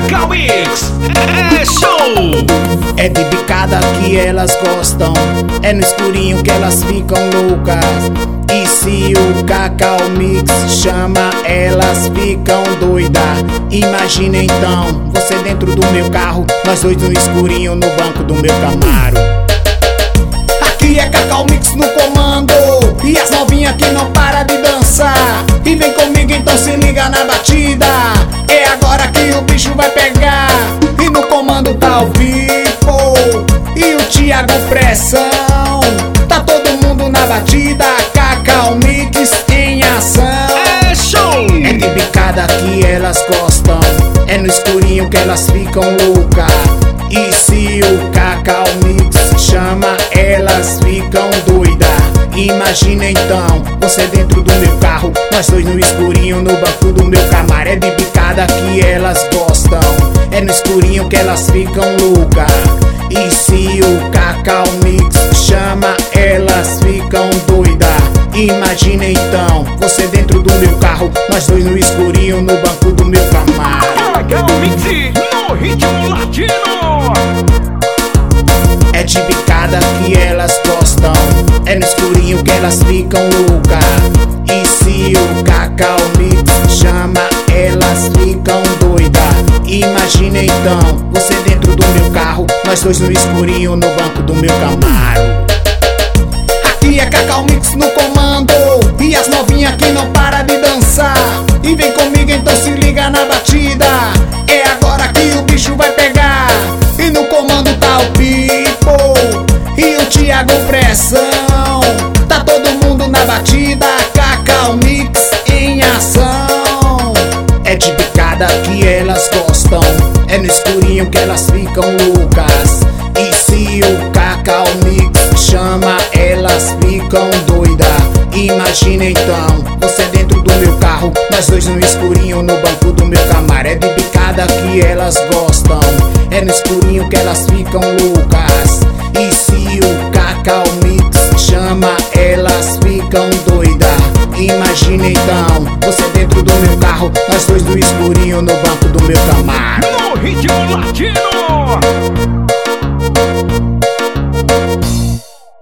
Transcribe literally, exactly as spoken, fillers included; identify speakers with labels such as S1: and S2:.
S1: Cacau Mix é show!
S2: É de bicada que elas gostam, é no escurinho que elas ficam loucas. E se o Cacau Mix chama, elas ficam doidas. Imagina então, você dentro do meu carro, nós dois no escurinho no banco do meu Camaro. Aqui é Cacau Mix no comando, e as novinhas que não para de dançar. E vem comigo então, se liga na batida, é agora que o bicho vai pegar. E no comando tá o Vipo e o Thiago Pressão. Tá todo mundo na batida, Cacau Mix em ação.
S1: É show!
S2: É de bicada que elas gostam, é no escurinho que elas ficam loucas. E se o Cacau Mix chama, elas ficam doidas. Imagina então, você dentro do meu carro, nós dois no escurinho no banco do meu Camaro. É de bicada que elas gostam, é no escurinho que elas ficam loucas. E se o Cacau Mix chama, elas ficam doidas. Imagina então, você dentro do meu carro, nós dois no escurinho no banco do meu Camaro.
S1: Cacau Mix no ritmo latino.
S2: É de bicada que elas gostam, é no escurinho que elas ficam loucas. E se o Cacau Mix chama, elas ficam doidas. Imagina então, você dentro do meu carro, nós dois no escurinho no banco do meu Camaro. Aqui é Cacau Mix no comando, e as novinhas que não para de dançar. E vem comigo então, se liga na batida, é agora que o bicho vai pegar. E no comando tá o Pipo e o Thiago Pressão. Tá todo mundo na batida, Cacau Mix em ação. É de bicada que elas gostam, é no escurinho que elas ficam loucas. E se o Cacau Mix chama, elas ficam doidas. Imagina então, você dentro do meu carro, nós dois no escurinho no banco do meu Camaro. É de bicada que elas gostam, é no escurinho que elas ficam loucas. E se o Cacau Mix chama, elas ficam doidas. Imagina então, você dentro do meu carro, nós dois no escurinho no banco do meu Camaro.
S1: No ritmo latino.